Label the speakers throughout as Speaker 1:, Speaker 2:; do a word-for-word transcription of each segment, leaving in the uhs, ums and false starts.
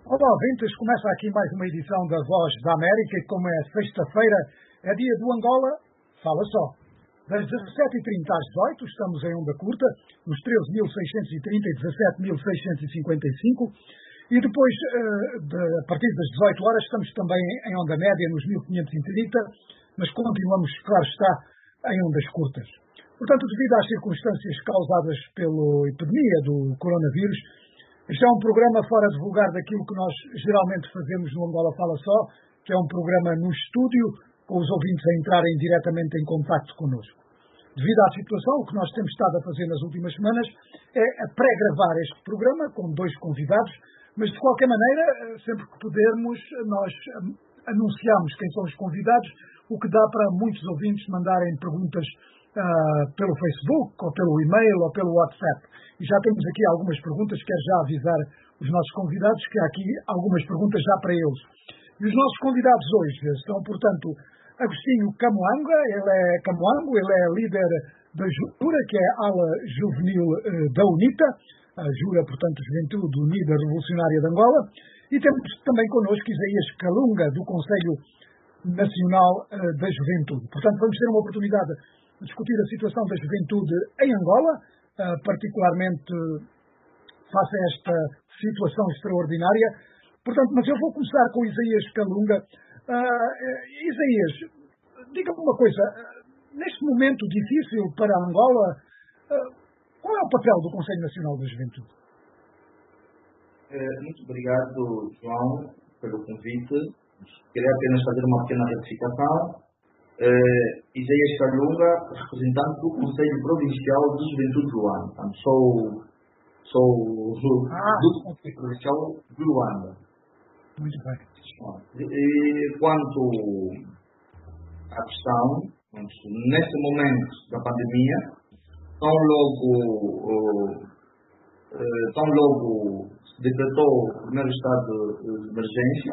Speaker 1: Olá, ouvintes, começa aqui mais uma edição da Voz da América e como é sexta-feira, é dia do Angola, fala só. Das dezassete e trinta às dezoito, estamos em onda curta, nos treze mil seiscentos e trinta e dezassete mil seiscentos e cinquenta e cinco, e depois, de, a partir das dezoito horas, estamos também em onda média nos mil quinhentos e trinta, mas continuamos, claro está, em ondas curtas. Portanto, devido às circunstâncias causadas pela epidemia do coronavírus, este é um programa fora de vulgar daquilo que nós geralmente fazemos no Angola Fala Só, que é um programa no estúdio, com os ouvintes a entrarem diretamente em contacto connosco. Devido à situação, o que nós temos estado a fazer nas últimas semanas é a pré-gravar este programa com dois convidados, mas de qualquer maneira, sempre que pudermos, nós anunciamos quem são os convidados, o que dá para muitos ouvintes mandarem perguntas uh, pelo Facebook, ou pelo e-mail, ou pelo WhatsApp. E já temos aqui algumas perguntas, quero já avisar os nossos convidados que há aqui algumas perguntas já para eles. E os nossos convidados hoje são, portanto, Agostinho Camoanga, ele é Camoango, ele é líder da Jura, que é a ala juvenil uh, da UNITA, a Jura, portanto, Juventude Unida Revolucionária de Angola, e temos também connosco Isaías Calunga, do Conselho Nacional uh, da Juventude. Portanto, vamos ter uma oportunidade de discutir a situação da juventude em Angola, uh, particularmente face a esta situação extraordinária. Portanto, mas eu vou começar com Isaías Calunga. Uh, Isaías, diga-me uma coisa, neste momento difícil para Angola, uh, qual é o papel do Conselho Nacional da Juventude?
Speaker 2: Muito obrigado, João, pelo convite. Queria apenas fazer uma pequena retificação. Uh, Isaías Calunga, representante do Conselho Provincial de Juventude de Luanda. Portanto, sou, sou
Speaker 1: ah,
Speaker 2: do
Speaker 1: okay.
Speaker 2: Conselho Provincial de Luanda.
Speaker 1: Muito bem.
Speaker 2: E quanto à questão, nesse momento da pandemia, tão logo, tão logo se decretou o primeiro estado de emergência,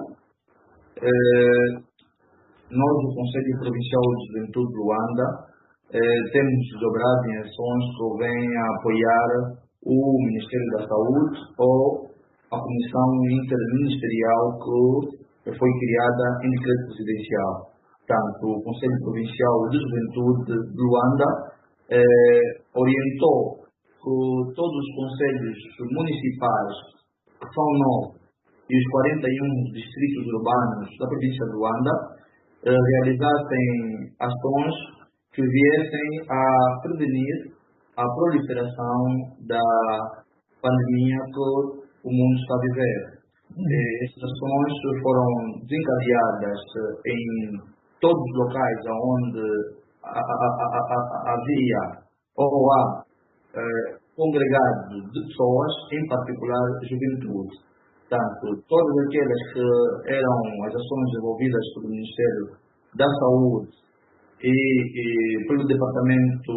Speaker 2: nós, do Conselho Provincial de Juventude de Luanda, temos dobrado em ações que vêm a apoiar o Ministério da Saúde ou a Comissão Interministerial que foi criada em decreto presidencial. Portanto, o Conselho Provincial de Juventude de Luanda eh, orientou que todos os conselhos municipais, que são nove, e os quarenta e um distritos urbanos da província de Luanda, eh, realizassem ações que viessem a prevenir a proliferação da pandemia que o mundo está a viver. Eh, estas ações foram desencadeadas em todos os locais onde a, a, a, a, havia ou há eh, congregados de pessoas, em particular juventude. Portanto, todas aquelas que eram as ações desenvolvidas pelo Ministério da Saúde e, e pelo Departamento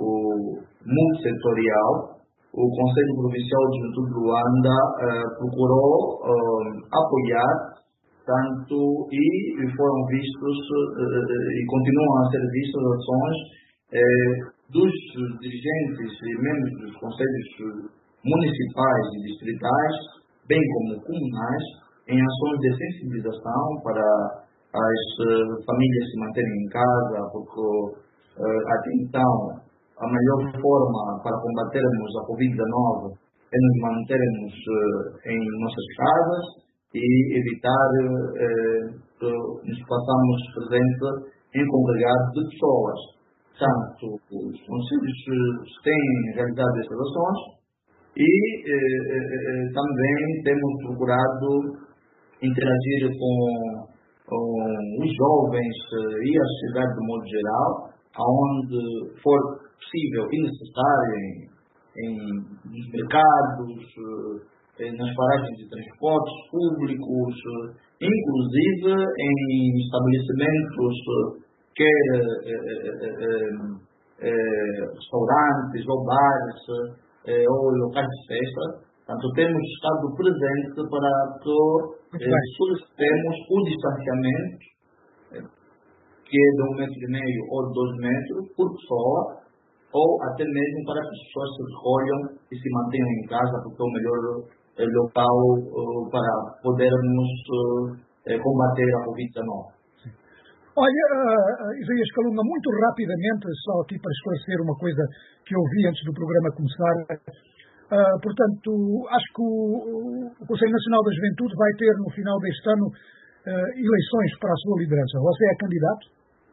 Speaker 2: Multissetorial, o Conselho Provincial de Juventude de Luanda uh, procurou uh, apoiar tanto e foram vistos uh, e continuam a ser vistas ações uh, dos dirigentes e membros dos conselhos municipais e distritais, bem como comunais, em ações de sensibilização para as uh, famílias se manterem em casa, porque uh, até então a melhor forma para combatermos a covid dezenove é nos mantermos uh, em nossas casas e evitar uh, que nos façamos presente em congregados de pessoas. Portanto, os conselhos têm realizado estas ações e uh, uh, também temos procurado interagir com, com os jovens uh, e a sociedade de modo geral, aonde for possível e necessário em, em nos mercados, eh, nas paragens de transportes públicos, eh, inclusive em estabelecimentos, quer eh, eh, eh, restaurantes ou bares eh, ou locais de festa. Portanto, temos estado presente para que eh, solicitemos o distanciamento, eh, que é de um metro e meio ou de dois metros por pessoa, ou até mesmo para que as pessoas se recolham e se mantenham em casa, porque é o melhor local para podermos combater a covid dezenove.
Speaker 1: Olha, uh, Isaías Calunga, muito rapidamente, só aqui para esclarecer uma coisa que eu ouvi antes do programa começar. Uh, portanto, acho que o, o Conselho Nacional da Juventude vai ter, no final deste ano, uh, eleições para a sua liderança. Você é candidato?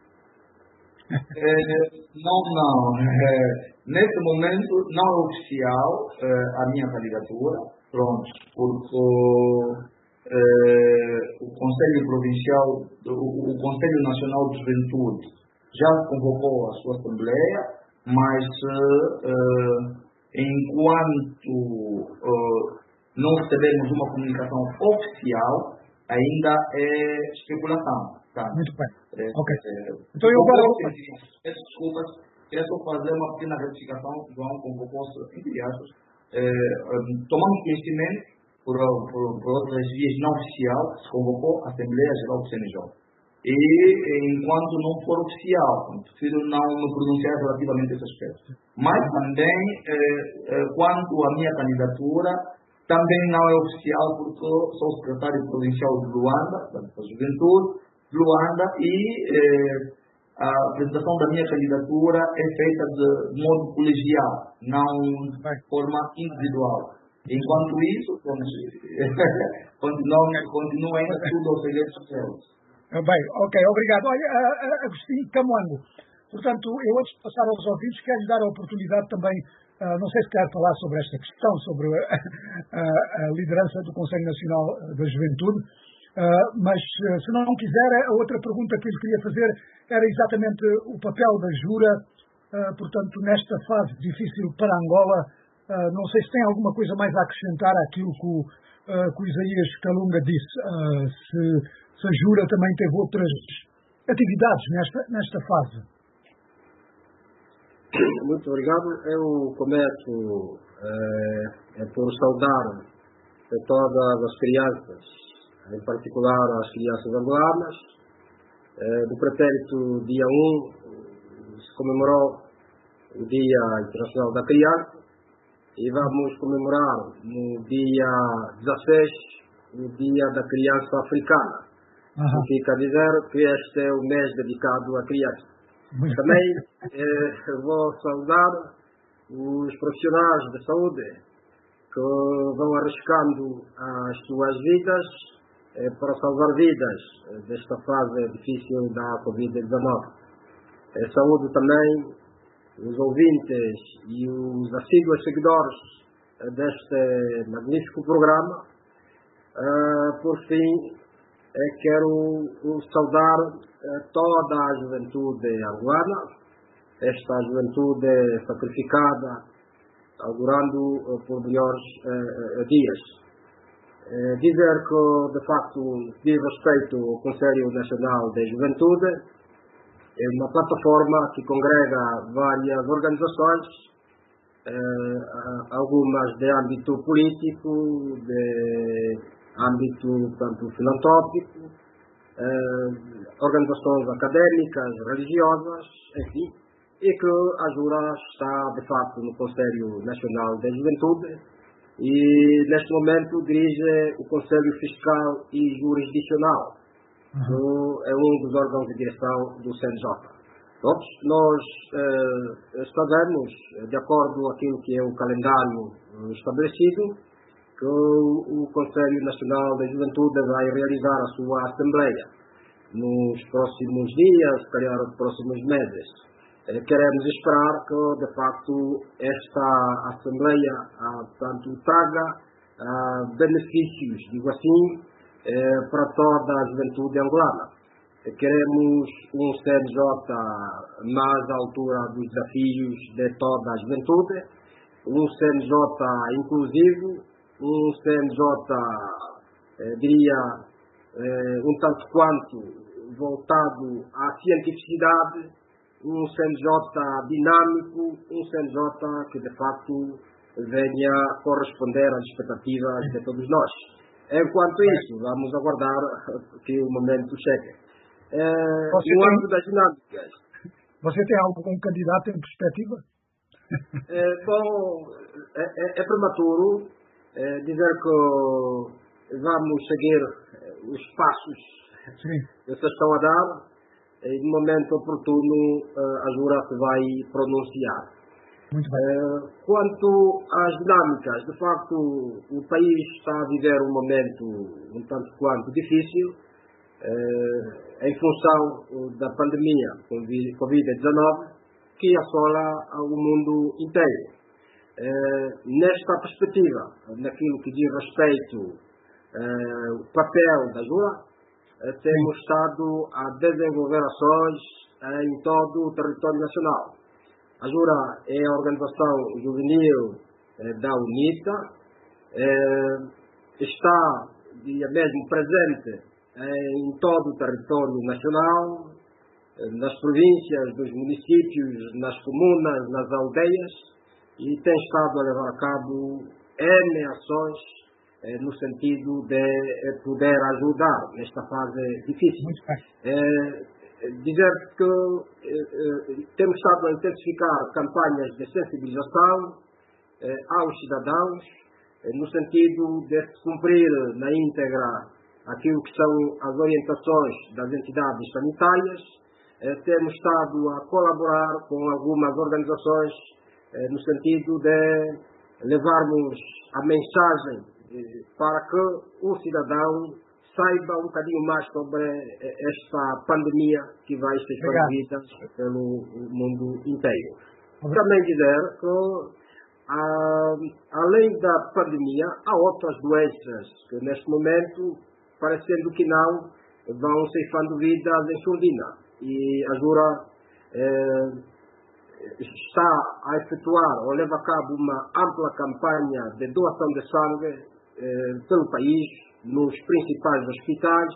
Speaker 2: É, não, não. É, nesse momento, não é oficial é, a minha candidatura. Pronto, porque... Uh, o Conselho Provincial, o, o Conselho Nacional de Juventude já convocou a sua Assembleia, mas uh, uh, enquanto uh, não recebemos uma comunicação oficial, ainda é especulação. Tá?
Speaker 1: Muito bem.
Speaker 2: É,
Speaker 1: ok.
Speaker 2: É,
Speaker 1: então eu agora...
Speaker 2: Peço desculpas, queria só fazer uma pequena retificação. João convocou-se, entre aspas, é, tomando conhecimento Por, por, por outras vias não oficial, se convocou a Assembleia Geral do C N J. E enquanto não for oficial, prefiro não me pronunciar relativamente a esse aspecto. Mas também, eh, eh, quanto à minha candidatura, também não é oficial porque sou secretário provincial de Luanda, da Juventude de Luanda, e eh, a apresentação da minha candidatura é feita de modo colegial, não de forma individual. Enquanto isso, continuem, continuem tudo aos segredos seus.
Speaker 1: Bem, ok, obrigado. Olha, Agostinho Camoango, portanto, eu antes de passar aos ouvintes, quero dar a oportunidade também, uh, não sei se quer falar sobre esta questão, sobre a, a, a liderança do Conselho Nacional da Juventude, uh, mas uh, se não quiser, a outra pergunta que eu lhe queria fazer era exatamente o papel da Jura, uh, portanto, nesta fase difícil para Angola. Uh, não sei se tem alguma coisa mais a acrescentar àquilo que o, uh, que o Isaías Calunga disse. Uh, se, se a Jura também teve outras atividades nesta, nesta fase.
Speaker 3: Muito obrigado. Eu começo é, é por saudar todas as crianças, em particular as crianças angolanas. É, do pretérito dia um se comemorou o Dia Internacional da Criança. E vamos comemorar no dia dezasseis o Dia da Criança Africana. Uhum. Fica a dizer que este é o mês dedicado à criança. Muito Também eh, vou saudar os profissionais de saúde que vão arriscando as suas vidas eh, para salvar vidas eh, desta fase difícil da covid dezenove. Eh, saúde também os ouvintes e os assíduos seguidores deste magnífico programa. Uh, por fim, eh, quero saudar eh, toda a juventude angolana, esta juventude sacrificada, augurando uh, por melhores uh, dias. Uh, dizer que, de facto, diz respeito ao Conselho Nacional da Juventude, é uma plataforma que congrega várias organizações, eh, algumas de âmbito político, de âmbito tanto filantrópico, eh, organizações académicas, religiosas, enfim, e que a Jura está, de facto, no Conselho Nacional da Juventude e, neste momento, dirige o Conselho Fiscal e Jurisdicional. Uhum. É um dos órgãos de direção do C N J. Todos nós eh, sabemos, de acordo com aquilo que é o calendário estabelecido, que o, o Conselho Nacional da Juventude vai realizar a sua Assembleia nos próximos dias, se calhar nos próximos meses. Eh, queremos esperar que, de facto, esta Assembleia ah, tanto traga ah, benefícios, digo assim, Eh, para toda a juventude angolana. Eh, queremos um C N J mais à altura dos desafios de toda a juventude, um C N J inclusivo, um C N J, eh, diria, eh, um tanto quanto voltado à cientificidade, um C N J dinâmico, um C N J que, de facto, venha corresponder às expectativas de todos nós. Enquanto isso, vamos aguardar que o momento chegue. É, no âmbito das dinâmicas.
Speaker 1: Você tem algum candidato em perspectiva?
Speaker 3: É, bom, é, é, é prematuro. É, dizer que vamos seguir os passos
Speaker 1: Sim.
Speaker 3: que se estão a dar e no momento oportuno a Jura se vai pronunciar.
Speaker 1: Muito bem.
Speaker 3: É, quanto às dinâmicas, de facto o país está a viver um momento um tanto quanto difícil é, em função da pandemia covid dezenove que assola o mundo inteiro. É, nesta perspectiva, naquilo que diz respeito ao papel da Jura, é, temos estado a desenvolver ações em todo o território nacional. A Jura é a organização juvenil é, da UNITA, é, está dia mesmo presente em todo o território nacional, nas províncias, nos municípios, nas comunas, nas aldeias, e tem estado a levar a cabo N ações eh, no sentido de eh, poder ajudar nesta fase difícil. Eh, dizer que eh, eh, temos estado a intensificar campanhas de sensibilização eh, aos cidadãos, eh, no sentido de cumprir na íntegra aquilo que são as orientações das entidades sanitárias. Eh, temos estado a colaborar com algumas organizações no sentido de levarmos a mensagem para que o cidadão saiba um bocadinho mais sobre esta pandemia que vai ser expandida pelo mundo inteiro. Também dizer que, além da pandemia, há outras doenças que neste momento, parecendo que não, vão ceifando vidas em surdina. E a Jura eh, está a efetuar ou leva a cabo uma ampla campanha de doação de sangue eh, pelo país, nos principais hospitais,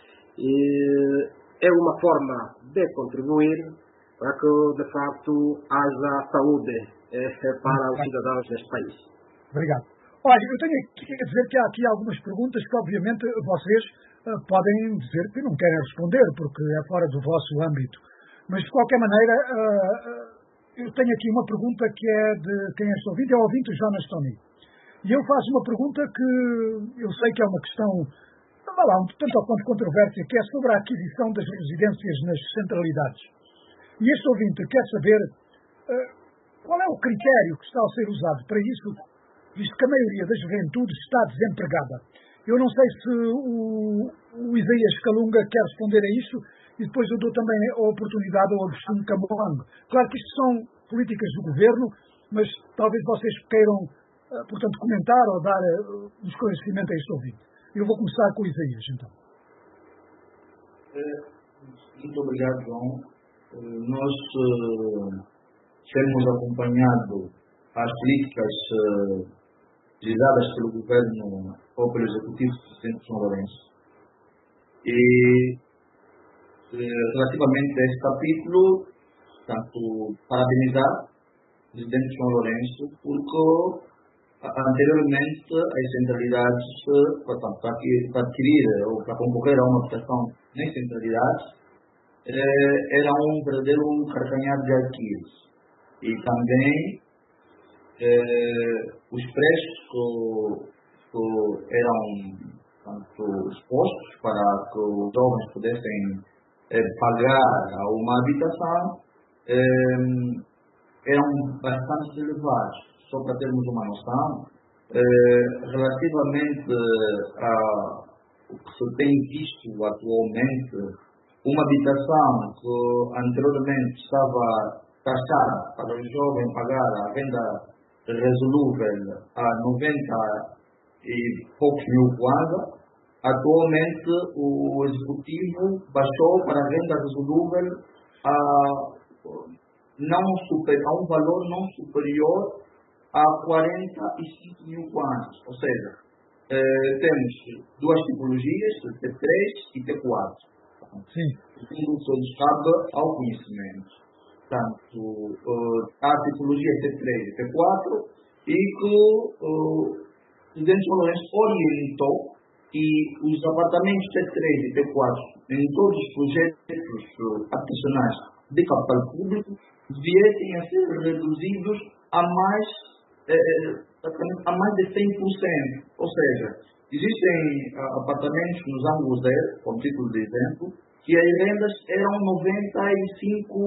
Speaker 3: e é uma forma de contribuir para que, de facto, haja saúde eh, para os cidadãos deste país.
Speaker 1: Obrigado. Olha, eu tenho que dizer que há aqui algumas perguntas que, obviamente, vocês uh, podem dizer que não querem responder, porque é fora do vosso âmbito. Mas, de qualquer maneira, uh, uh, eu tenho aqui uma pergunta que é de quem é este ouvinte, é o ouvinte Jonas Tony. E eu faço uma pergunta que eu sei que é uma questão, não lá, um tanto ou quanto controvérsia, que é sobre a aquisição das residências nas centralidades. E este ouvinte quer saber uh, qual é o critério que está a ser usado para isso, visto que a maioria da juventude está desempregada. Eu não sei se o, o Isaías Calunga quer responder a isso, e depois eu dou também a oportunidade ao Agostinho Cambolango. Claro que isto são políticas do governo, mas talvez vocês queiram, portanto, comentar ou dar um esclarecimento a este ouvinte. Eu vou começar com o Isaías, então.
Speaker 2: Muito obrigado, João. Nós uh, temos acompanhado as políticas uh, realizadas pelo governo ou pelo executivo do presidente João Lourenço. E relativamente a este capítulo, tanto parabenizar o presidente João Lourenço, porque anteriormente as centralidades, portanto, para adquirir ou para concorrer a uma habitação nas centralidades, era um verdadeiro carcanhar de Aquiles. E também eh, os preços que, que eram portanto, expostos para que os jovens pudessem Eh, pagar a uma habitação eh, eram bastante elevados. Só para termos uma noção, eh, relativamente a o que se tem visto atualmente, uma habitação que anteriormente estava taxada para o jovem pagar a renda resolúvel a noventa e poucos mil kwanza, atualmente o executivo baixou para a renda resolúvel a, não super, a um valor não superior a quarenta e cinco mil kwanzas. Ou seja, eh, temos duas tipologias, T três e T quatro.
Speaker 1: Sim.
Speaker 2: Tudo se escapa ao conhecimento. Portanto, eh, há a tipologia T três e T quatro e que eh, o presidente João Lourenço orientou e os apartamentos T três e T quatro em todos os projetos habitacionais de capital público viessem a ser reduzidos a mais, eh, praticamente a mais de cem por cento. Ou seja, existem uh, apartamentos no Zango Zero, como título de exemplo, que as rendas eram noventa e cinco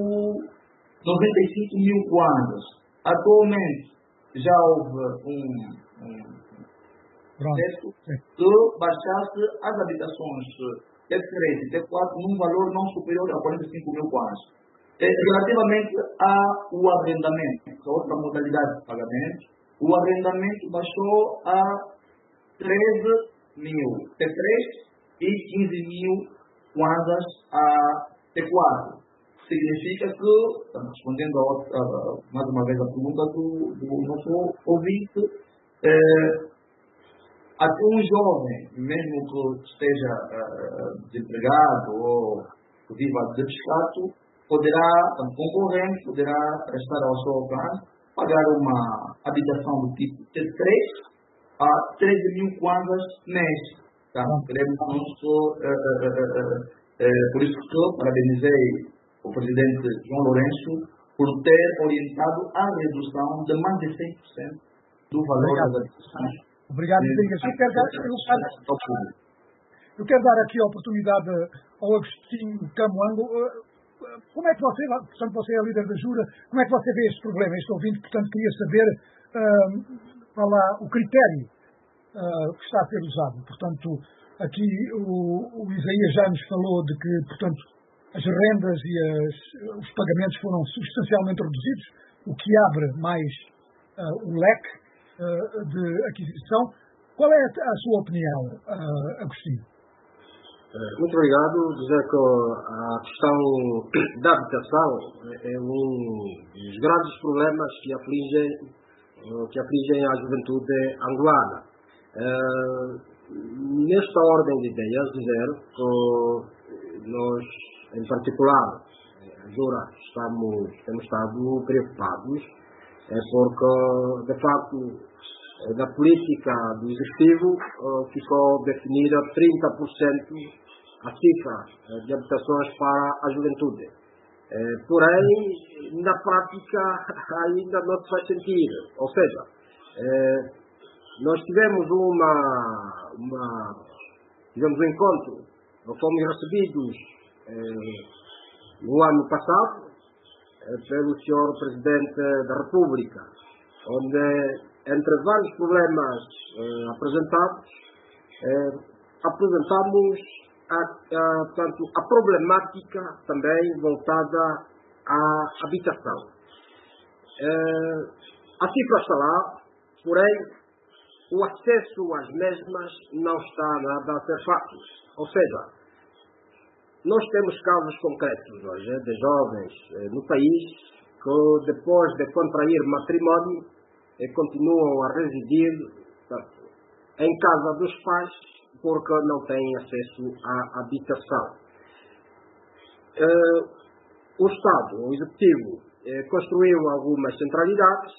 Speaker 2: mil kwanzas. Atualmente, já houve um, um processo que baixasse as habitações T três e T quatro num valor não superior a quarenta e cinco mil kwanzas. Relativamente ao arrendamento, que é outra modalidade de pagamento, o arrendamento baixou a treze mil T três e quinze mil kwanzas a T quatro. Significa que, estamos respondendo a, a, mais uma vez a pergunta do, do nosso ouvinte, eh, até um jovem, mesmo que esteja uh, desempregado ou que viva de descato, poderá, como concorrente, poderá estar ao seu alcance, pagar uma habitação do tipo T três a treze mil kwanzas mês. Tá? Queremos, uh, uh, uh, uh, uh, por isso que parabenizei o presidente João Lourenço por ter orientado a redução de mais de cem por cento do valor Obrigado. das habitações.
Speaker 1: Obrigado, Rodrigues. Eu quero, dar, eu, eu quero dar aqui a oportunidade ao Agostinho Camoango. Como é que você, portanto, você é líder da Jura, como é que você vê este problema, este ouvinte, portanto, queria saber uh, qual é o critério uh, que está a ser usado. Portanto, aqui o, o Isaías já nos falou de que, portanto, as rendas e as, os pagamentos foram substancialmente reduzidos, o que abre mais uh, o leque uh, de aquisição. Qual é a, a sua opinião, uh, Agostinho?
Speaker 3: Muito obrigado. Dizer que a questão da habitação é um dos grandes problemas que afligem, que afligem a juventude angolana. Nesta ordem de ideias, dizer que nós, em particular, a Jura, estamos, temos estado preocupados, é porque, de facto, da política do Executivo ficou definida trinta por cento a cifra de habitações para a juventude. Porém, na prática, ainda não se faz sentir. Ou seja, nós tivemos uma, uma tivemos um encontro, fomos recebidos no ano passado pelo senhor Presidente da República, onde, entre vários problemas eh, apresentados, eh, apresentamos a, a, tanto a problemática também voltada à habitação. Eh, a cifra está lá, porém, o acesso às mesmas não está nada a ser fácil. Ou seja, nós temos casos concretos hoje de jovens eh, no país que, depois de contrair matrimónio, continuam a residir portanto, em casa dos pais porque não têm acesso à habitação. Eh, o Estado, o Executivo, eh, construiu algumas centralidades.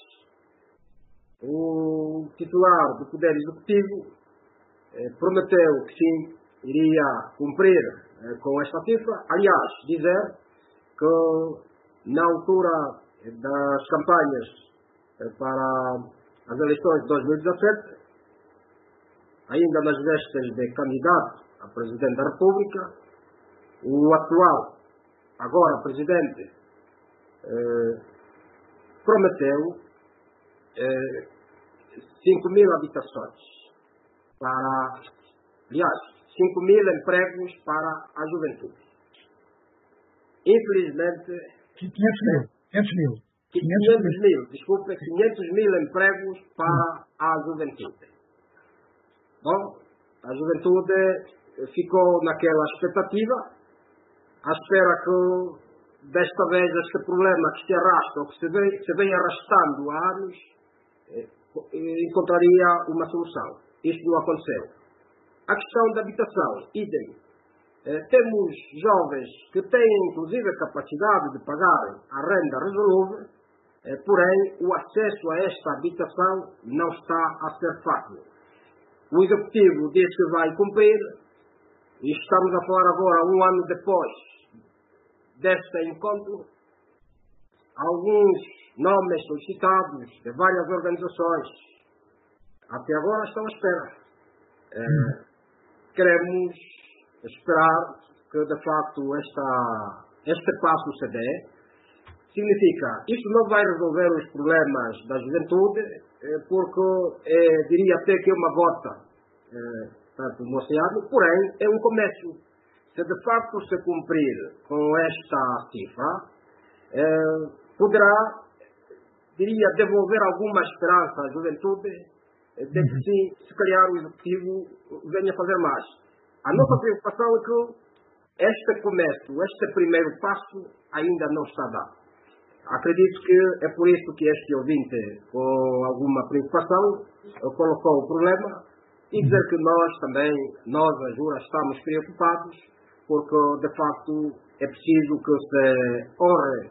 Speaker 3: O titular do Poder Executivo eh, prometeu que sim, iria cumprir eh, com esta cifra. Aliás, dizer que na altura das campanhas para as eleições de dois mil e dezassete, ainda nas vestes de candidato a Presidente da República, o atual, agora Presidente, eh, prometeu eh, cinco mil habitações para, aliás, cinco mil empregos para a juventude. Infelizmente,
Speaker 1: quinhentos mil. quinhentos mil.
Speaker 3: quinhentos mil, desculpe, quinhentos mil empregos para a juventude. Bom, a juventude ficou naquela expectativa, à espera que desta vez este problema que se arrasta, ou que se vem, se vem arrastando há anos, encontraria uma solução. Isto não aconteceu. A questão da habitação, idem. Temos jovens que têm inclusive a capacidade de pagar a renda resolúvel, porém o acesso a esta habitação não está a ser fácil. O Executivo diz que vai cumprir, e estamos a falar agora, um ano depois deste encontro, alguns nomes solicitados de várias organizações até agora estão à espera. Uh, queremos esperar que, de facto, esta, este passo se dê. Significa, isto não vai resolver os problemas da juventude, porque é, diria até que é uma gota é, tanto no oceano, porém é um começo. Se de facto se cumprir com esta cifra, é, poderá, diria, devolver alguma esperança à juventude de que sim, se calhar o Executivo venha fazer mais. A nossa preocupação é que este começo, este primeiro passo ainda não está dado. Acredito que é por isso que este ouvinte, com alguma preocupação, colocou o problema e dizer que nós também, nós, a Jura, estamos preocupados porque, de facto, é preciso que se honre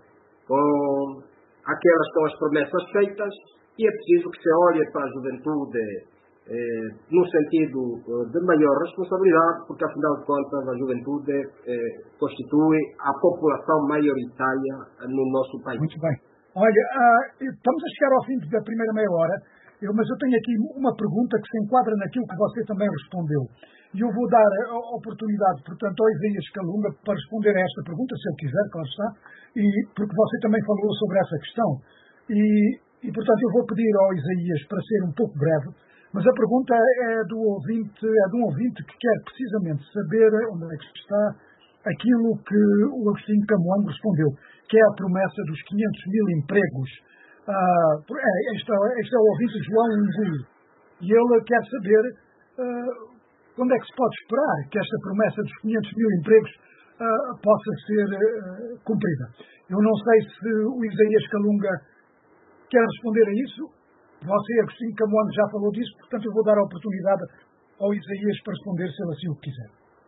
Speaker 3: com aquelas que são as promessas feitas e é preciso que se olhe para a juventude eh, no sentido de maior responsabilidade, porque, afinal de contas, a juventude eh, constitui a população maioritária no nosso país.
Speaker 1: Muito bem. Olha, uh, estamos a chegar ao fim da primeira meia hora, eu, mas eu tenho aqui uma pergunta que se enquadra naquilo que você também respondeu. E eu vou dar a oportunidade, portanto, ao Isaías Calunga para responder a esta pergunta, se ele quiser, claro está, e, porque você também falou sobre essa questão. E, e, portanto, eu vou pedir ao Isaías para ser um pouco breve. Mas a pergunta é, do ouvinte, é de um ouvinte que quer precisamente saber onde é que está aquilo que o Agostinho Camoango respondeu, que é a promessa dos quinhentos mil empregos. Ah, é, este, este é o ouvinte João Ungu, e ele quer saber ah, quando é que se pode esperar que esta promessa dos quinhentos mil empregos ah, possa ser ah, cumprida. Eu não sei se o Isaías Calunga quer responder a isso. Você, Agostinho Camoango, já falou disso, portanto eu vou dar a oportunidade ao Isaías para responder, se ele assim o quiser.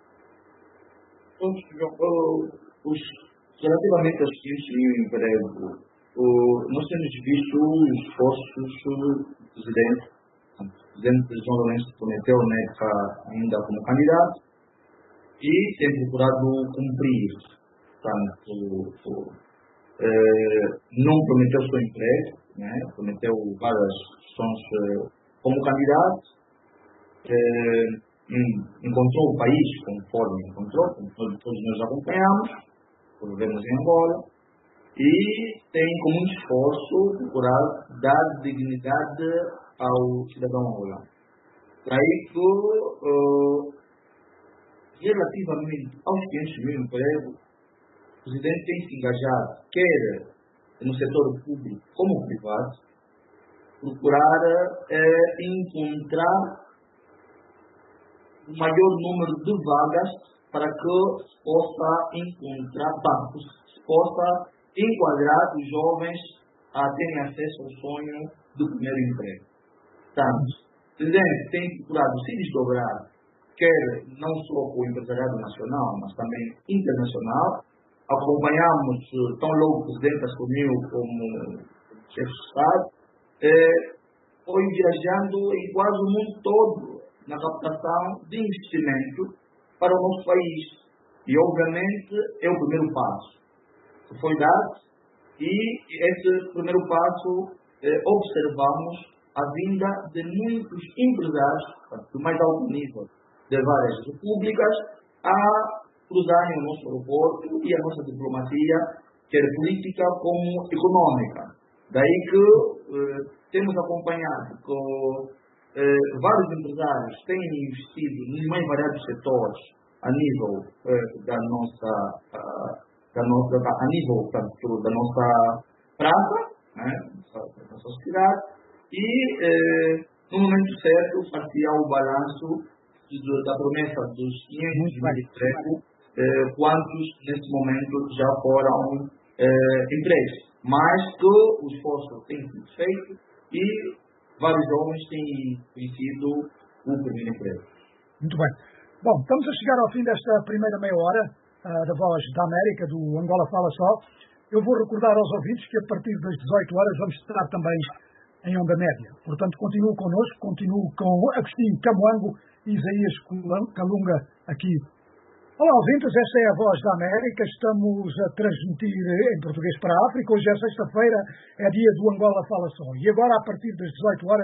Speaker 2: Os, relativamente aos quinhentos mil empregos, nós temos visto os esforços do presidente. O presidente João Lourenço prometeu, né, ainda como candidato, e tem procurado cumprir. Portanto, eh, não prometeu só emprego, né? Prometeu várias questões como candidato, eh, encontrou o país conforme encontrou, como todos, todos nós acompanhamos, por vemos em Angola, e tem como um esforço procurar dar dignidade ao cidadão angolano. Daí que, uh, relativamente aos quinhentos mil empregos, o presidente tem se engajado, quer no setor público como privado, procurar eh, encontrar o maior número de vagas para que se possa encontrar bancos, se possa enquadrar os jovens a terem acesso ao sonho do primeiro emprego. Portanto, o presidente tem procurado se desdobrar, quer não só com o empresariado nacional, mas também internacional. Acompanhamos, tão logo o presidente assumiu como chefe de Estado, eh, foi viajando em quase o mundo todo na captação de investimento para o nosso país. E, obviamente, é o primeiro passo que foi dado, e esse primeiro passo eh, observamos a vinda de muitos empresários do mais alto nível de várias repúblicas a cruzarem o nosso aeroporto e a nossa diplomacia, quer política como econômica. Daí que eh, temos acompanhado que eh, vários empresários têm investido nos mais variados setores a nível eh, da nossa uh, da nossa a nível tanto da nossa praça, né, da nossa sociedade, e eh, no momento certo partia o balanço da promessa dos quinhentos mil empregos. Eh, quantos nesse momento já foram eh, empregos, mas que o esforço tem sido feito e vários jovens têm conhecido o primeiro emprego.
Speaker 1: Muito bem. Bom, estamos a chegar ao fim desta primeira meia hora uh, da Voz da América, do Angola Fala Só. Eu vou recordar aos ouvintes que a partir das dezoito horas vamos estar também em onda média. Portanto, continuo connosco, continuo com Agostinho Camoango e Isaías Calunga aqui. Olá, ouvintes, esta é a Voz da América, estamos a transmitir em português para a África. Hoje é sexta-feira, é dia do Angola Fala Só. E agora, a partir das dezoito horas,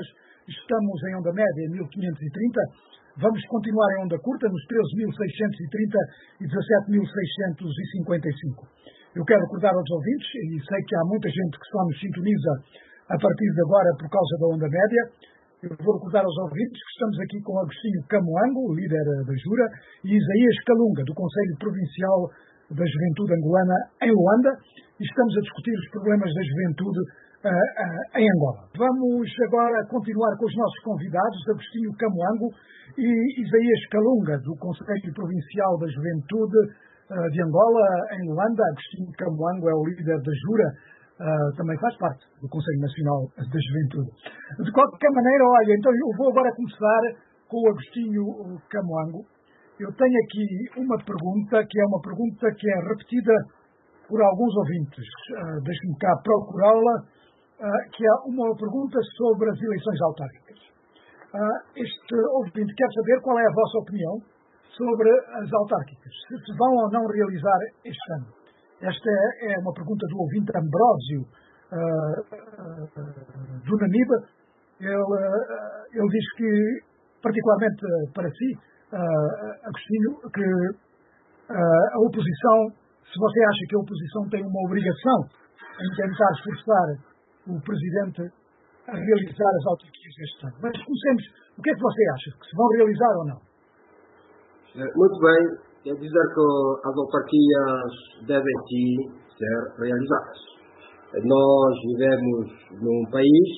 Speaker 1: estamos em onda média em mil quinhentos e trinta, vamos continuar em onda curta nos treze mil seiscentos e trinta e dezassete mil seiscentos e cinquenta e cinco. Eu quero recordar aos ouvintes, e sei que há muita gente que só nos sintoniza a partir de agora por causa da onda média, eu vou recordar aos ouvintes que estamos aqui com Agostinho Camoango, líder da Jura, e Isaías Calunga, do Conselho Provincial da Juventude Angolana em Luanda, e estamos a discutir os problemas da juventude uh, uh, em Angola. Vamos agora continuar com os nossos convidados, Agostinho Camoango e Isaías Calunga, do Conselho Provincial da Juventude uh, de Angola em Luanda. Agostinho Camoango é o líder da Jura, Uh, também faz parte do Conselho Nacional da Juventude. De qualquer maneira, olha, então eu vou agora começar com o Agostinho Camoango. Eu tenho aqui uma pergunta, que é uma pergunta que é repetida por alguns ouvintes. Uh, Deixe-me cá procurá-la, uh, que é uma pergunta sobre as eleições autárquicas. Uh, este ouvinte quer saber qual é a vossa opinião sobre as autárquicas, se se vão ou não realizar este ano. Esta é uma pergunta do ouvinte Ambrósio, uh, uh, do Namibe. Ele, uh, ele diz que, particularmente para si, uh, Agostinho, que uh, a oposição, se você acha que a oposição tem uma obrigação em tentar forçar o Presidente a realizar as autarquias este ano. Mas comecemos, o que é que você acha? Que se vão realizar ou não?
Speaker 3: Muito bem. Quer dizer que as autarquias devem sim ser realizadas. Nós vivemos num país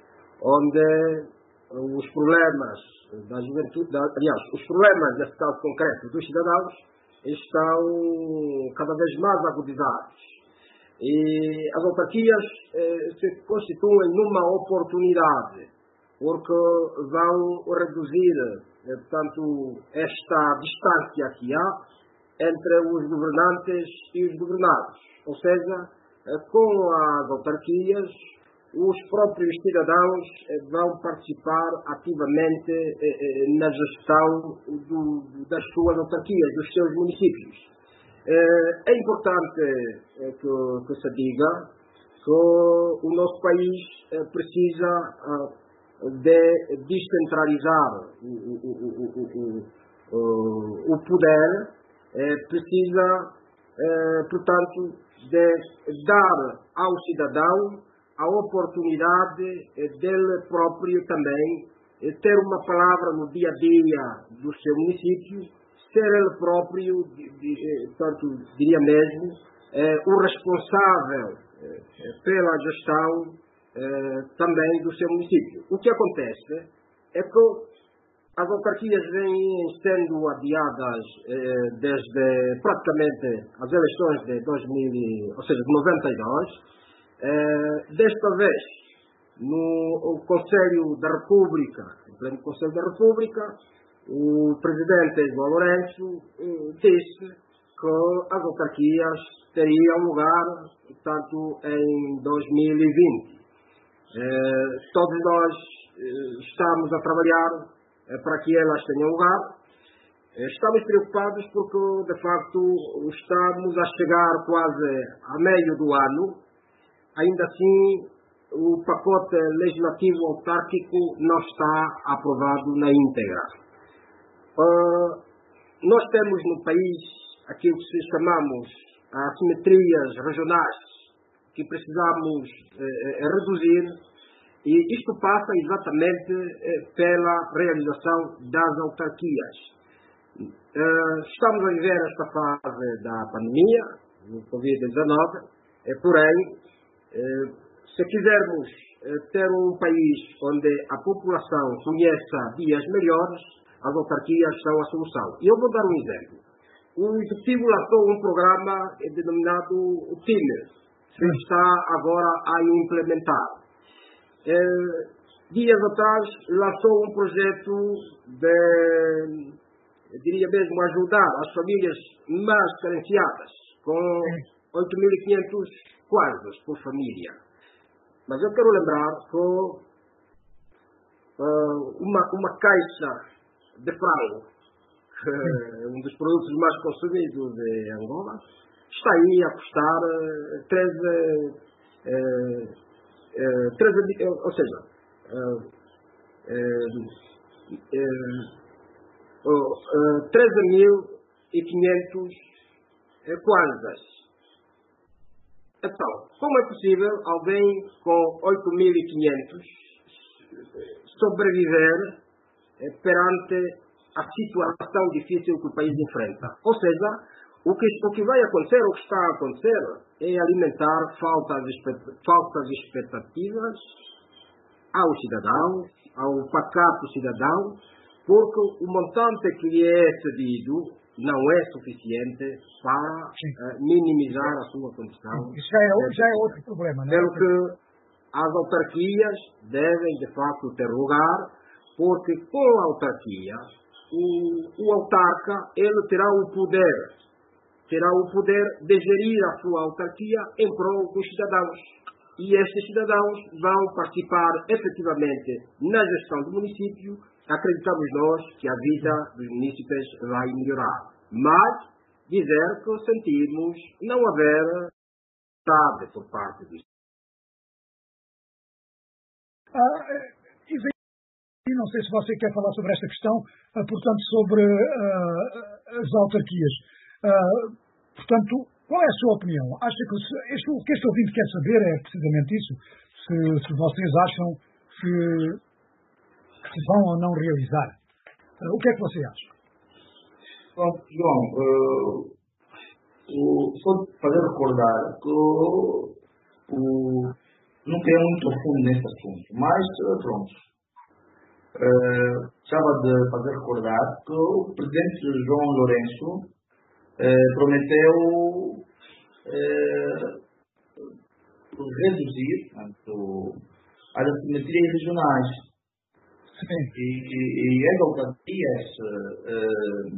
Speaker 3: onde os problemas da juventude, aliás, os problemas, nesse caso concreto, dos cidadãos, estão cada vez mais agudizados. E as autarquias eh, se constituem numa oportunidade, porque vão reduzir portanto, esta distância que há entre os governantes e os governados. Ou seja, com as autarquias, os próprios cidadãos vão participar ativamente na gestão do, das suas autarquias, dos seus municípios. É importante que, que se diga que o nosso país precisa de descentralizar o, o, o, o, o poder, eh, precisa, eh, portanto, de dar ao cidadão a oportunidade eh, dele próprio também eh, ter uma palavra no dia a dia do seu município, ser ele próprio, de, de, eh, portanto, diria mesmo, eh, o responsável eh, pela gestão Eh, também do seu município. O que acontece é que as autarquias vêm sendo adiadas eh, desde praticamente as eleições de dois mil, ou seja, de noventa e dois. Eh, desta vez, no Conselho da República, no pleno Conselho da República, o presidente João Lourenço eh, disse que as autarquias teriam lugar, portanto, em dois mil e vinte. Eh, todos nós eh, estamos a trabalhar eh, para que elas tenham lugar. Eh, estamos preocupados porque, de facto, estamos a chegar quase a meio do ano. Ainda assim, o pacote legislativo autárquico não está aprovado na íntegra. Uh, nós temos no país aquilo que chamamos assimetrias regionais, que precisamos eh, reduzir, e isto passa exatamente eh, pela realização das autarquias. Eh, estamos a viver esta fase da pandemia, do covid dezenove, eh, porém, eh, se quisermos eh, ter um país onde a população conheça dias melhores, as autarquias são a solução. E eu vou dar um exemplo. O Executivo lançou um programa eh, denominado o T I M E, que está agora a implementar. Eh, dias atrás lançou um projeto de, eu diria mesmo, ajudar as famílias mais carenciadas, com oito mil e quinhentos quadros por família. Mas eu quero lembrar que uh, uma, uma caixa de frango, que é um dos produtos mais consumidos em Angola, está aí a custar treze, treze, ou seja, eh, eh, oh, treze mil e quinhentos kwanzas. Então, como é possível alguém com oito mil e quinhentos sobreviver eh, perante a situação difícil que o país enfrenta? Ou seja, o que, o que vai acontecer, o que está a acontecer, é alimentar faltas, falsas expectativas aos cidadãos, ao pacato cidadão, porque o montante que lhe é cedido não é suficiente para uh, minimizar a sua condição.
Speaker 1: Isso já é, já é outro problema, não é?
Speaker 3: Pelo que as autarquias devem, de facto, ter lugar, porque com a autarquia, o, o autarca, ele terá o poder, terá o poder de gerir a sua autarquia em prol dos cidadãos. E estes cidadãos vão participar efetivamente na gestão do município. Acreditamos nós que a vida dos munícipes vai melhorar. Mas dizer que sentimos não haver vontade por parte disso.
Speaker 1: Ah, e não sei se você quer falar sobre esta questão, ah, portanto, sobre ah, as autarquias. Ah, portanto, qual é a sua opinião? Acha que este, o que este ouvinte quer saber é precisamente isso? Se, se vocês acham que se vão ou não realizar. Uh, o que é que você acha?
Speaker 2: Bom, João, uh, uh, só fazer recordar que uh, não quero muito a fundo nesse assunto, mas uh, pronto. Uh, Estava de fazer recordar que o presidente João Lourenço uh, prometeu uh, reduzir portanto, as assimetrias regionais.
Speaker 1: Sim.
Speaker 2: E, e, e as autarquias uh,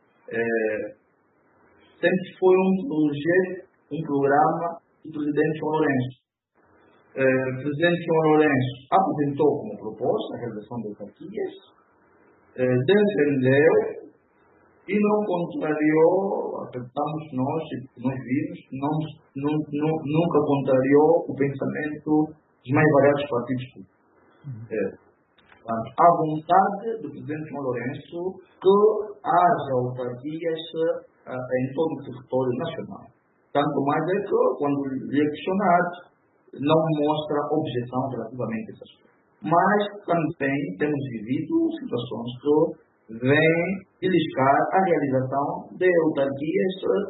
Speaker 2: uh, sempre foi um projeto, um programa do presidente João Lourenço. Uh, o presidente João Lourenço apresentou como proposta a realização de autarquias, uh, defendeu e não contrariou, acreditamos nós, nós vimos, não, não, não, nunca contrariou o pensamento dos mais variados partidos políticos. Uhum. Uh, a vontade do presidente João Lourenço que haja autarquias uh, em todo o território nacional. Tanto mais é que, quando lhe é questionado, não mostra objeção relativamente a essas coisas. Mas também temos vivido situações que vêm beliscar a realização de autarquias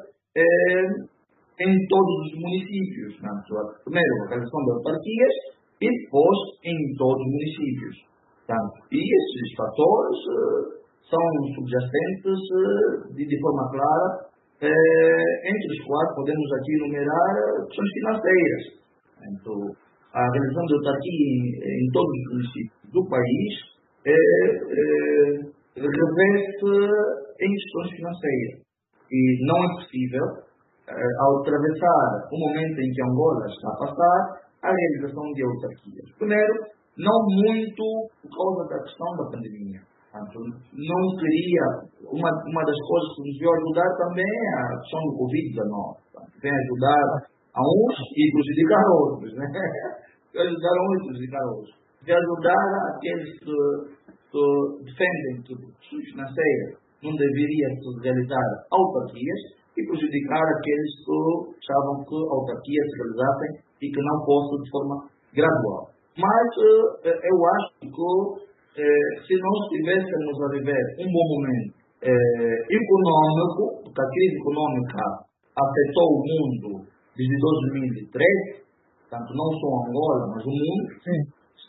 Speaker 2: eh, em todos os municípios. Portanto, primeiro a realização de autarquias e depois em todos os municípios. Portanto, e esses fatores uh, são subjacentes uh, de, de forma clara, uh, entre os quais podemos aqui enumerar uh, questões financeiras. Então, a realização de autarquia em, em todos os municípios do país uh, uh, reveste em questões financeiras. E não é possível, uh, ao atravessar o momento em que Angola está a passar, a realização de autarquias. Primeiro, não muito por causa da questão da pandemia. Portanto, não queria, uma, uma das coisas que nos veio ajudar também é a questão do covid dezenove. Vem ajudar a uns e prejudicar a outros. Né? Vem ajudar a uns e prejudicar a outros. Vem ajudar aqueles que, que defendem que questões financeiras não deveria se realizar autarquias e prejudicar aqueles que achavam que autarquias se realizassem e que não fosse de forma gradual. Mas uh, eu acho que uh, se nós tivéssemos a viver um bom momento uh, econômico, porque a crise econômica afetou o mundo desde dois mil e treze, tanto não só Angola, mas o mundo, sim,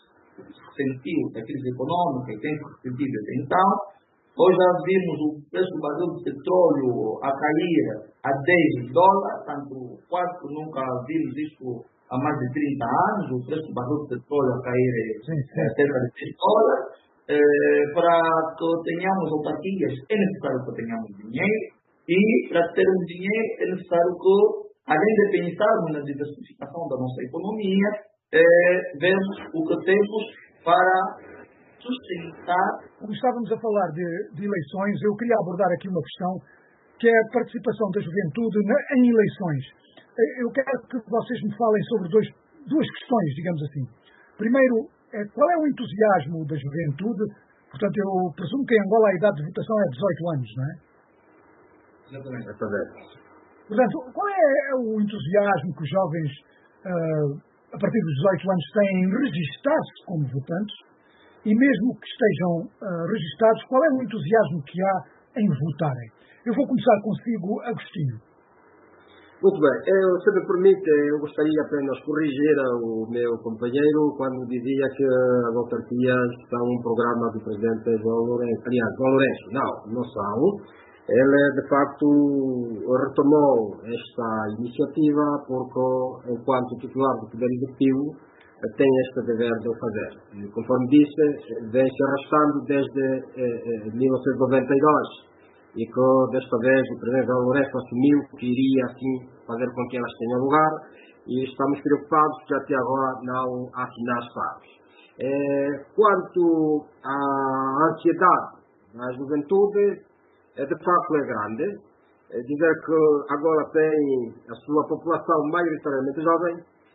Speaker 2: sentiu a crise econômica e tem se sentido desde então. Hoje já vimos o preço do barril de petróleo a cair a dez dólares, tanto quase que nunca vimos isso há mais de trinta anos, o preço do barril de petróleo a cair é, cerca de seis dólares. É, para que tenhamos autarquias é necessário que tenhamos dinheiro e para termos dinheiro é necessário que, além de pensarmos na diversificação da nossa economia, é, vemos o que temos para sustentar.
Speaker 1: Como estávamos a falar de, de eleições, eu queria abordar aqui uma questão que é a participação da juventude na, em eleições. Eu quero que vocês me falem sobre dois, duas questões, digamos assim. Primeiro, é qual é o entusiasmo da juventude? Portanto, eu presumo que em Angola a idade de votação é dezoito anos, não é?
Speaker 2: Exatamente.
Speaker 1: Portanto, qual é o entusiasmo que os jovens, uh, a partir dos dezoito anos, têm em registar-se como votantes? E mesmo que estejam uh, registados, qual é o entusiasmo que há em votarem? Eu vou começar consigo, Agostinho.
Speaker 3: Muito bem. Eu, se me permite, eu gostaria apenas de corrigir o meu companheiro quando dizia que as autarquias são um programa do presidente João Lourenço. Aliás, João Lourenço. Não, não são. Ele, de facto, retomou esta iniciativa porque, enquanto titular do Poder Executivo, tem este dever de o fazer. Conforme disse, vem-se arrastando desde eh, mil novecentos e noventa e dois e que, desta vez, o presidente João Lourenço assumiu que iria, assim, fazer com que elas tenham lugar e estamos preocupados que até agora não há sinais claros. Eh, quanto à ansiedade da juventude, é, de facto é grande. É dizer que Angola tem a sua população maioritariamente jovem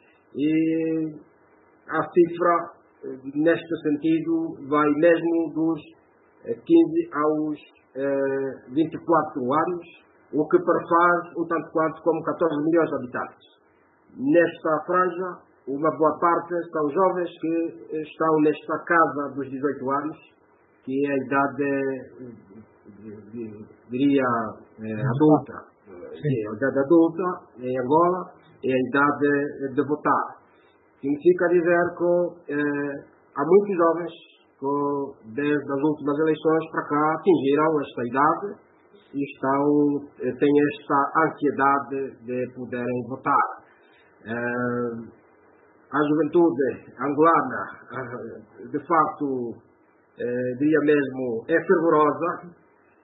Speaker 3: e a cifra, neste sentido, vai mesmo dos quinze aos vinte e quatro anos, o que perfaz um tanto quanto como catorze milhões de habitantes. Nesta franja, uma boa parte são jovens que estão nesta casa dos dezoito anos, que é a idade, diria, adulta. Sim. A idade adulta em Angola é a idade de votar. Significa dizer que eh, há muitos jovens que, desde as últimas eleições para cá, atingiram esta idade e estão, eh, têm esta ansiedade de poderem votar. Eh, a juventude angolana, de facto, eh, diria mesmo, é fervorosa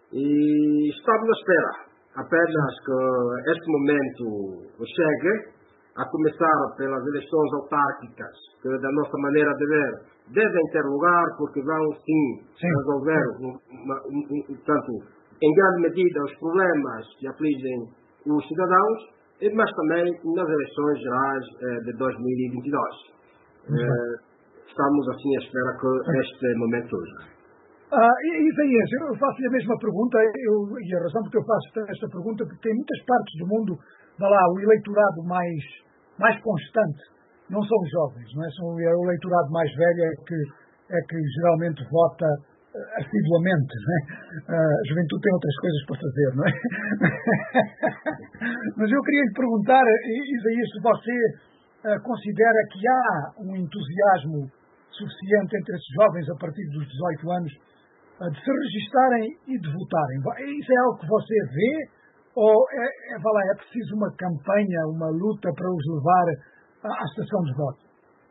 Speaker 3: e estamos à espera apenas que este momento chegue, a começar pelas eleições autárquicas, que da nossa maneira de ver devem ter lugar, porque vão sim, sim. resolver, uma, um, um, tanto, em grande medida, os problemas que afligem os cidadãos, mas também nas eleições gerais eh, de dois mil e vinte e dois. Eh, estamos assim à espera que este momento surja.
Speaker 1: Ah, Isaías, eu faço-lhe a mesma pergunta, eu, e a razão porque eu faço esta pergunta, porque em muitas partes do mundo, vá lá, o eleitorado mais, mais constante não são os jovens, não é? São, é o eleitorado mais velho é que, é que geralmente vota uh, assiduamente, não é? Uh, a juventude tem outras coisas para fazer, não é? Mas eu queria lhe perguntar, Isaías, se você uh, considera que há um entusiasmo suficiente entre esses jovens a partir dos dezoito anos uh, de se registarem e de votarem. Isso é algo que você vê? Ou é, é, lá, é preciso uma campanha, uma luta para os levar à, à estação de voto?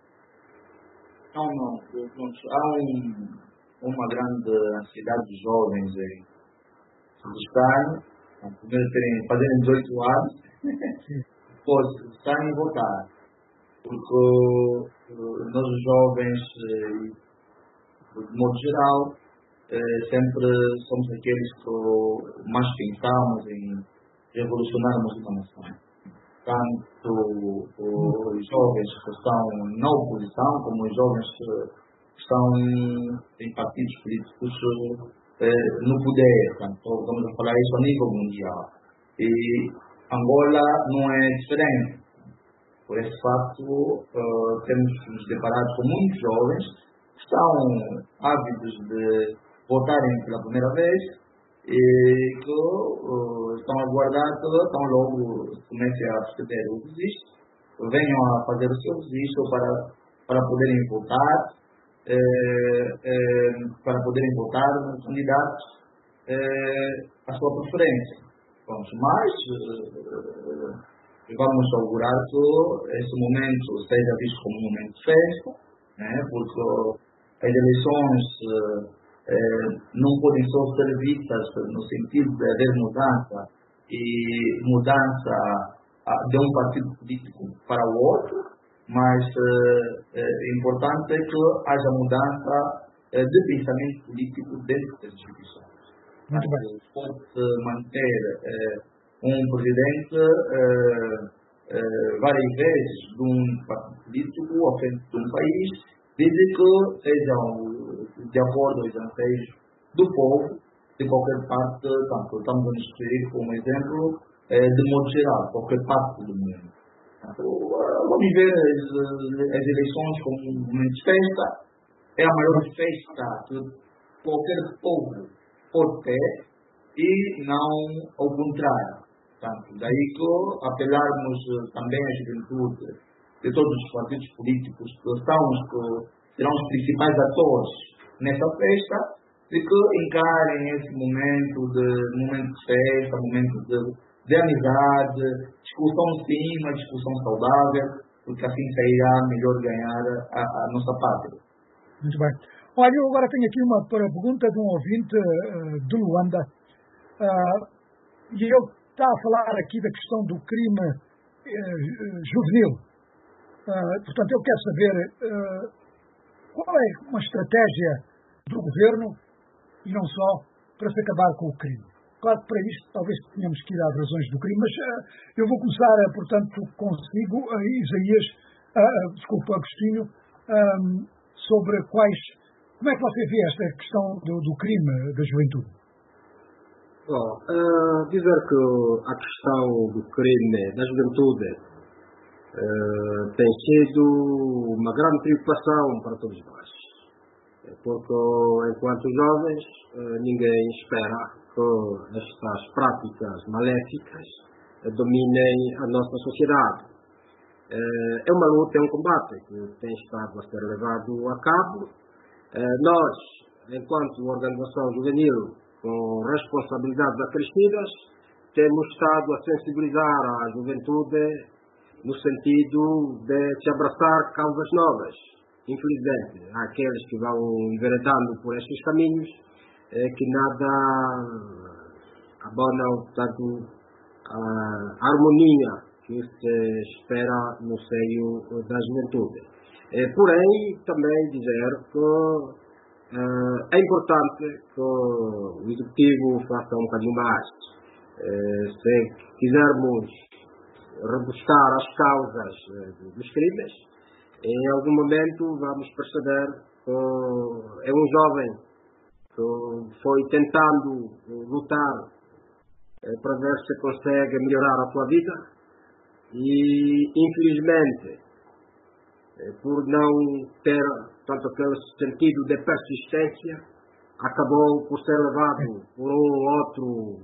Speaker 2: Não, não. Há um, uma grande ansiedade dos jovens em se registrar, primeiro terem, fazerem dezoito anos, depois estarem e votar. Porque uh, nós os jovens, uh, de modo geral, uh, sempre somos aqueles que mais pensamos em revolucionarmos uma nação. Tanto os jovens que estão na oposição, como os jovens que estão em partidos políticos eh, no poder. Portanto, vamos a falar isso a nível mundial. E Angola não é diferente. Por esse facto, uh, temos nos deparado com muitos jovens que estão ávidos de votarem pela primeira vez e que uh, estão a aguardar que tão logo comecem a receber o registro, venham a fazer o seu registro para, para poderem votar, eh, eh, para poderem votar nos candidatos eh, a sua preferência. Pronto, mas eh, vamos augurar que esse momento seja visto como um momento de festa, né, porque as eleições eh, não podem só ser vistas no sentido de haver mudança e mudança de um partido político para o outro, mas eh, é importante que haja mudança eh, de pensamento político dentro das instituições.
Speaker 1: Muito bem.
Speaker 2: Pode manter eh, um presidente eh, eh, várias vezes de um partido político à frente de um país desde que sejam de acordo com os anseios do povo, de qualquer parte, tanto estamos a discutir como exemplo, é, de modo geral, qualquer parte do mundo. Então, vamos ver as, as eleições como um momento de festa, é a maior festa que qualquer povo pode ter e não ao contrário. Portanto, daí que apelarmos também à juventude de todos os partidos políticos que são os que serão os principais atores nessa festa, de que encarem esse momento de momento de festa, momento de, de amizade, discussão sim, uma discussão saudável, porque assim sairá melhor ganhar a, a nossa pátria.
Speaker 1: Muito bem. Olha, eu agora tenho aqui uma pergunta de um ouvinte uh, de Luanda, uh, e ele está a falar aqui da questão do crime uh, juvenil. Uh, portanto, eu quero saber uh, qual é uma estratégia do governo, e não só, para se acabar com o crime. Claro que para isto talvez tenhamos que ir às razões do crime, mas uh, eu vou começar, uh, portanto, consigo, uh, Isaías, uh, desculpa, Agostinho, um, sobre quais, como é que você vê esta questão do, do crime da juventude?
Speaker 3: Bom, uh, dizer que a questão do crime da juventude uh, tem sido uma grande preocupação para todos nós. Porque, enquanto jovens, uh, ninguém espera que estas práticas maléficas uh, dominem a nossa sociedade. Uh, é uma luta, é um combate que tem estado a ser levado a cabo. Uh, nós, enquanto organização juvenil, com responsabilidades acrescidas, temos estado a sensibilizar a juventude no sentido de se abraçar causas novas. Infelizmente, há aqueles que vão enveredando por estes caminhos eh, que nada abonam, portanto, a harmonia que se espera no seio da juventude. Eh, porém, também dizer que Uh, é importante que o Executivo faça um bocadinho mais. Uh, se quisermos rebuscar as causas uh, dos crimes, em algum momento vamos perceber que é um jovem que foi tentando lutar uh, para ver se consegue melhorar a sua vida e, infelizmente, uh, por não ter tanto aquele sentido de persistência, acabou por ser levado por um outro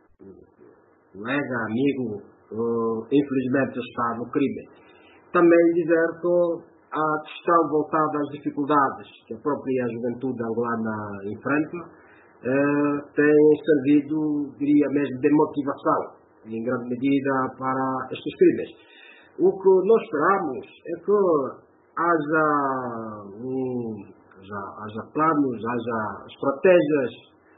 Speaker 3: colega, amigo, que infelizmente está no crime. Também dizer que a questão voltada às dificuldades que a própria juventude angolana enfrenta eh, tem servido, diria mesmo, de motivação, em grande medida, para estes crimes. O que nós esperamos é que haja, um, haja, haja planos, haja estratégias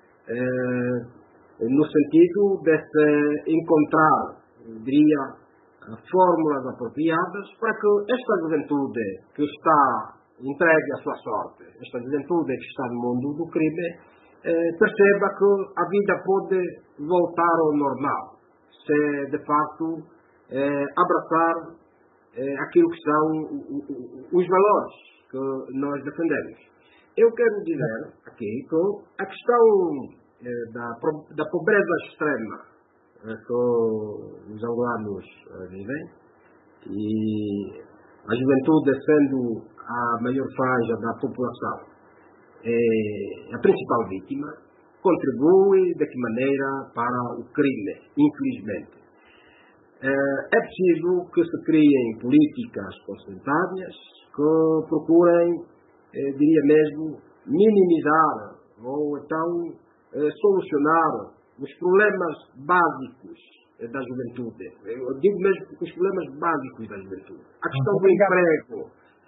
Speaker 3: eh, no sentido de se encontrar, diria, fórmulas apropriadas para que esta juventude que está entregue à sua sorte, esta juventude que está no mundo do crime, eh, perceba que a vida pode voltar ao normal, se de facto eh, abraçar aquilo que são os valores que nós defendemos. Eu quero dizer aqui que a questão da, da pobreza extrema que os angolanos vivem, e a juventude sendo a maior faixa da população é a principal vítima, contribui de que maneira para o crime, infelizmente. É preciso que se criem políticas concentradas que procurem, diria mesmo, minimizar ou então solucionar os problemas básicos da juventude. Eu digo mesmo os problemas básicos da juventude. A questão do emprego,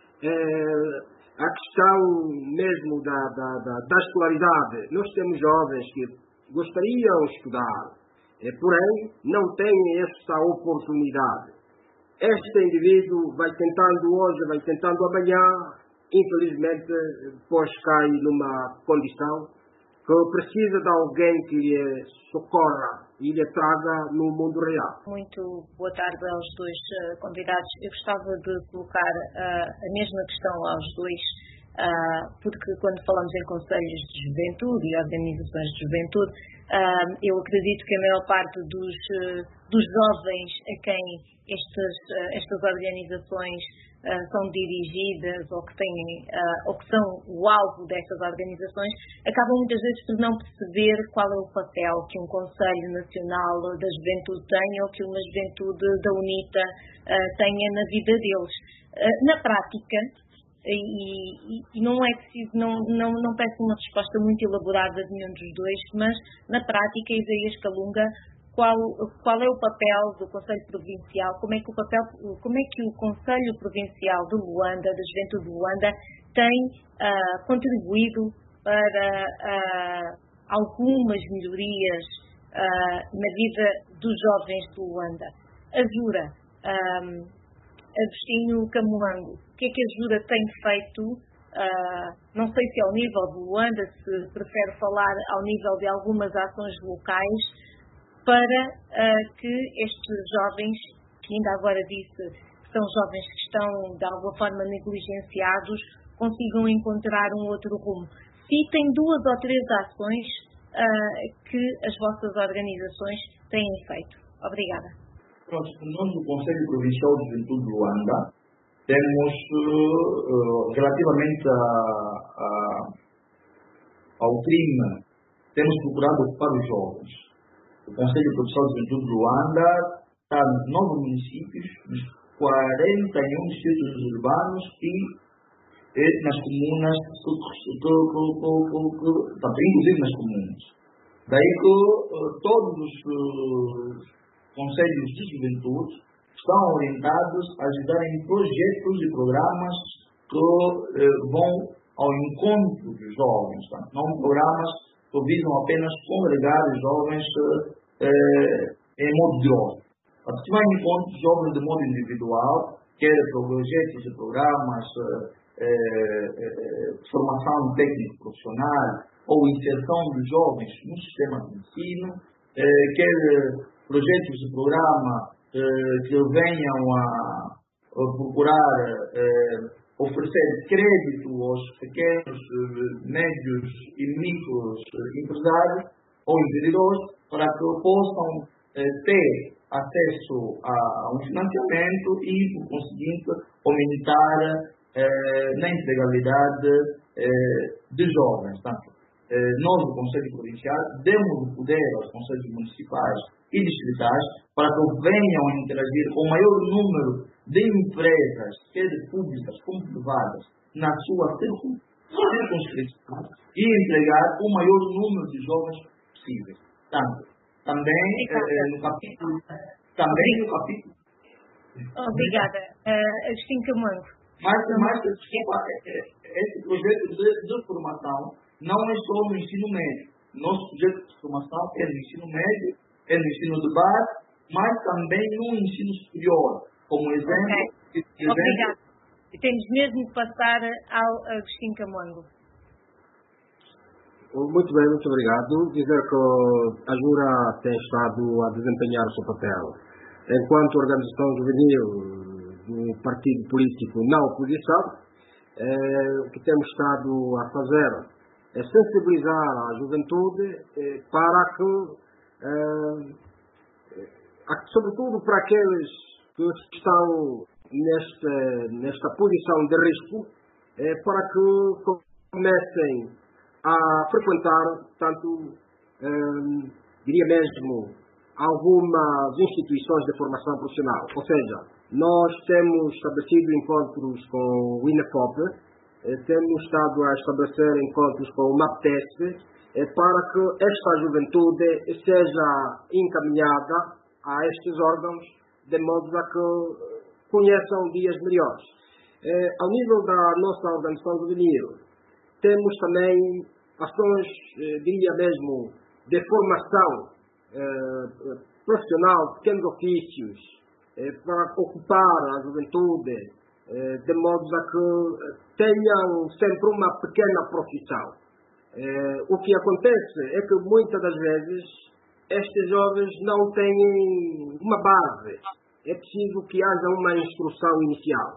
Speaker 3: a questão mesmo da, da, da, da escolaridade. Nós temos jovens que gostariam de estudar, porém não têm essa oportunidade. Este indivíduo vai tentando hoje, vai tentando amanhã, infelizmente depois cai numa condição que precisa de alguém que lhe socorra e lhe traga no mundo real.
Speaker 4: Muito boa tarde aos dois convidados. Eu gostava de colocar a, a mesma questão aos dois. uh, porque quando falamos em conselhos de juventude e organizações de juventude, uh, eu acredito que a maior parte dos, uh, dos jovens a quem estas, uh, estas organizações uh, são dirigidas ou que, têm, uh, ou que são o alvo destas organizações, acabam muitas vezes por não perceber qual é o papel que um Conselho Nacional da Juventude tem ou que uma juventude da UNITA uh, tenha na vida deles. Uh, na prática, e, e, e não é preciso, não, não, não peço uma resposta muito elaborada de nenhum dos dois, mas na prática, Isaías Calunga, qual, qual é o papel do Conselho Provincial, como é que o papel, como é que o Conselho Provincial de Luanda, da Juventude de Luanda, tem uh, contribuído para uh, algumas melhorias uh, na vida dos jovens de Luanda? A Jura, um, Agostinho Camoango, o que é que a Jura tem feito, uh, não sei se ao nível de Luanda, se prefere falar ao nível de algumas ações locais, para uh, que estes jovens, que ainda agora disse que são jovens que estão de alguma forma negligenciados, consigam encontrar um outro rumo. Citem duas ou três ações uh, que as vossas organizações têm feito. Obrigada.
Speaker 2: Nós, nós no Conselho Provincial de Juventude de Luanda, temos, uh, relativamente a, a, ao crime, temos procurado ocupar os jovens. O Conselho Provincial de Juventude de Luanda está nos nove municípios, nos quarenta e um distritos urbanos e, e nas comunas, inclusive nas comunas. Daí que uh, todos os uh, conselhos de juventude estão orientados a ajudar em projetos e programas que eh, vão ao encontro dos jovens, tá? Não programas que visam apenas congregar os jovens eh, em modo de ordem. Se vai ao encontro dos jovens de modo individual, quer projetos e programas eh, eh, de formação técnico profissional ou inserção dos jovens no sistema de ensino, eh, quer projetos de programa eh, que venham a, a procurar eh, oferecer crédito aos pequenos, eh, médios e micros empresários ou empreendedores para que possam eh, ter acesso a um financiamento e, por conseguinte, aumentar eh, na empregabilidade eh, de jovens. Portanto, eh, nós, do Conselho Provincial, demos o poder aos Conselhos Municipais e distritais para que venham a interagir com o maior número de empresas, quer públicas como privadas, na sua circunscrição e entregar o maior número de jovens possível. Tanto, também eh, no capítulo, também no capítulo.
Speaker 4: Obrigada, uh, Agostinho Camoango.
Speaker 2: Mas, mas desculpa, esse projeto de, de formação não é só no ensino médio. Nosso projeto de formação é no ensino médio, é no ensino de base, mas também no ensino superior. Como exemplo...
Speaker 4: Okay. exemplo Obrigada. Temos mesmo de passar ao Agostinho Camoango.
Speaker 3: Muito bem, muito obrigado. Dizer que a Jura tem estado a desempenhar o seu papel enquanto organização juvenil do partido político na oposição. Eh, o que temos estado a fazer é sensibilizar a juventude eh, para que, eh, sobretudo para aqueles que estão nesta, nesta posição de risco, eh, para que comecem a frequentar, tanto, eh, diria mesmo, algumas instituições de formação profissional. Ou seja, nós temos estabelecido encontros com o INAFOP, eh, temos estado a estabelecer encontros com o MAPTES, eh, para que esta juventude seja encaminhada a estes órgãos, de modo a que conheçam dias melhores. Eh, ao nível da nossa organização juvenil, temos também ações, eh, diria mesmo, de formação eh, profissional, pequenos ofícios, eh, para ocupar a juventude, eh, de modo a que tenham sempre uma pequena profissão. Eh, o que acontece é que muitas das vezes estes jovens não têm uma base. É preciso que haja uma instrução inicial.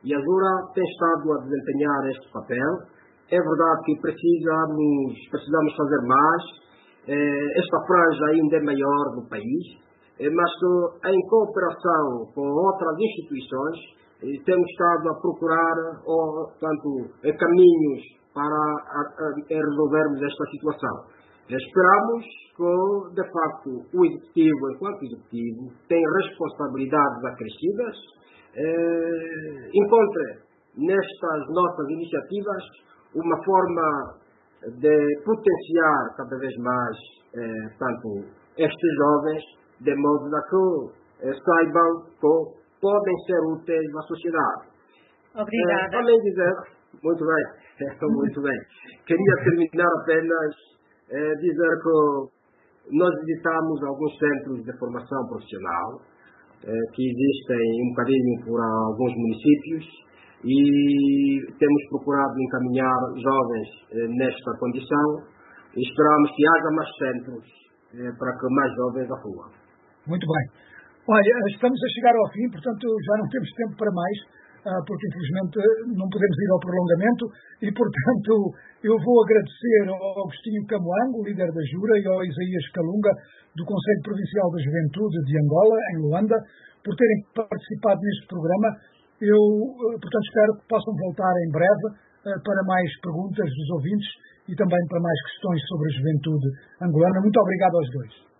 Speaker 3: E a Zura tem estado a desempenhar este papel. É verdade que precisamos, precisamos fazer mais. Esta franja ainda é maior no país, mas que em cooperação com outras instituições temos estado a procurar tanto, caminhos para resolvermos esta situação. Esperamos que, de facto, o Executivo, enquanto Executivo, tem responsabilidades acrescidas, eh, encontre nestas nossas iniciativas uma forma de potenciar cada vez mais eh, tanto estes jovens, de modo a que eh, saibam que podem ser úteis à sociedade.
Speaker 4: Obrigada.
Speaker 3: Eh, também dizer, muito bem, muito bem, queria terminar apenas eh, dizer que nós visitamos alguns centros de formação profissional eh, que existem um bocadinho por alguns municípios e temos procurado encaminhar jovens eh, nesta condição e esperamos que haja mais centros eh, para que mais jovens afluam.
Speaker 1: Muito bem. Olha, estamos a chegar ao fim, portanto já não temos tempo para mais, porque infelizmente não podemos ir ao prolongamento e, portanto, eu vou agradecer ao Agostinho Camoango, líder da Jura, e ao Isaías Calunga, do Conselho Provincial da Juventude de Angola, em Luanda, por terem participado neste programa. Eu, portanto, espero que possam voltar em breve para mais perguntas dos ouvintes e também para mais questões sobre a juventude angolana. Muito obrigado aos dois.